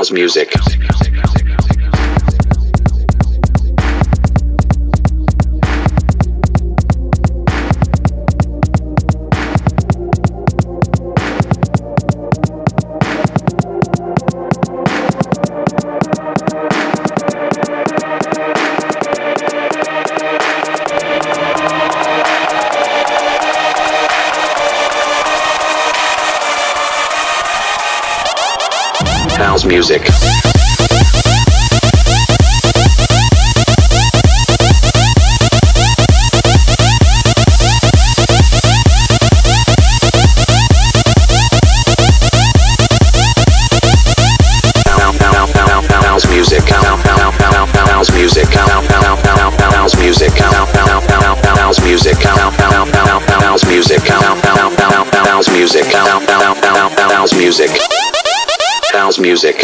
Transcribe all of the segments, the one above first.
House music. House music. House music. House music. House music. House music. House music. House music. House music. House music.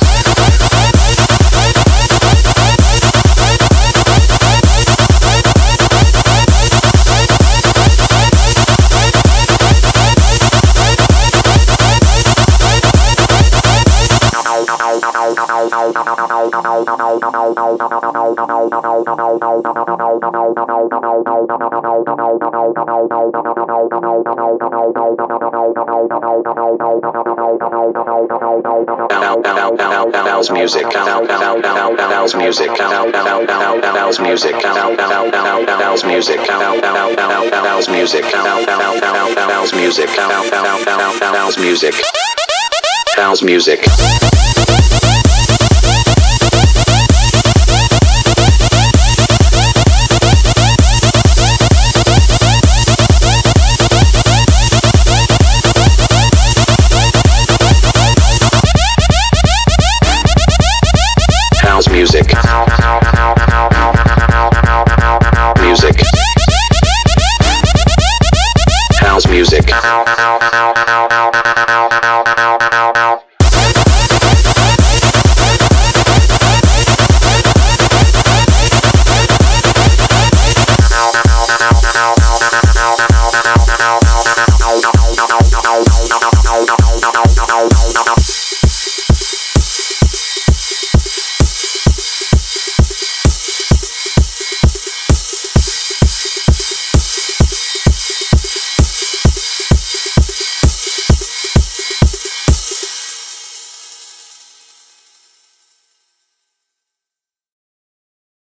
House music. House music. House music. House music. House music. House music. House music. House music. House music. Music. House music.